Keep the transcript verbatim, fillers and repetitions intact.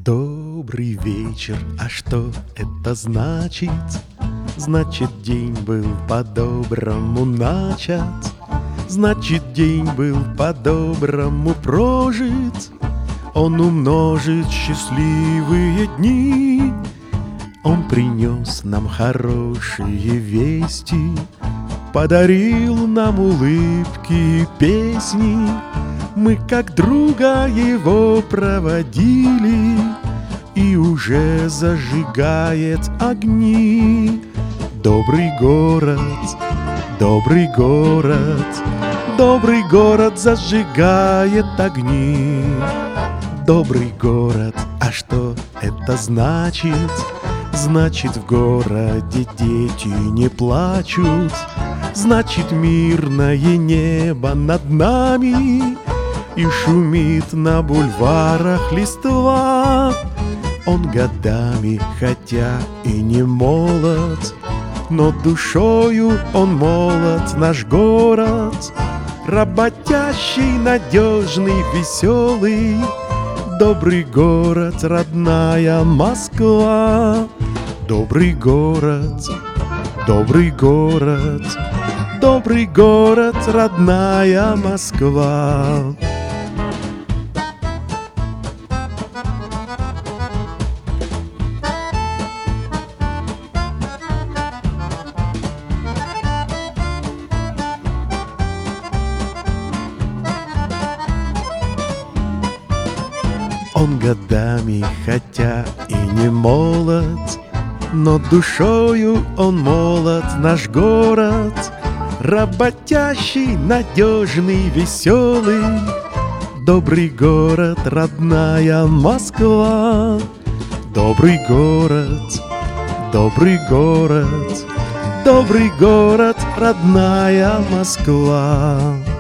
Добрый вечер, а что это значит? Значит, день был по-доброму начат, значит, день был по-доброму прожит. Он умножит счастливые дни, он принес нам хорошие вести, подарил нам улыбки и песни. Мы как друга его проводили, и уже зажигает огни. Добрый город, добрый город, добрый город зажигает огни. Добрый город, а что это значит? Значит, в городе дети не плачут, значит, мирное небо над нами, и шумит на бульварах листва. Он годами, хотя и не молод, но душою он молод, наш город. Работящий, надежный, веселый, добрый город, родная Москва. Добрый город, добрый город, добрый город, родная Москва. Он годами, хотя и не молод, но душою он молод, наш город. Работящий, надежный, веселый, добрый город, родная Москва. Добрый город, добрый город, добрый город, родная Москва.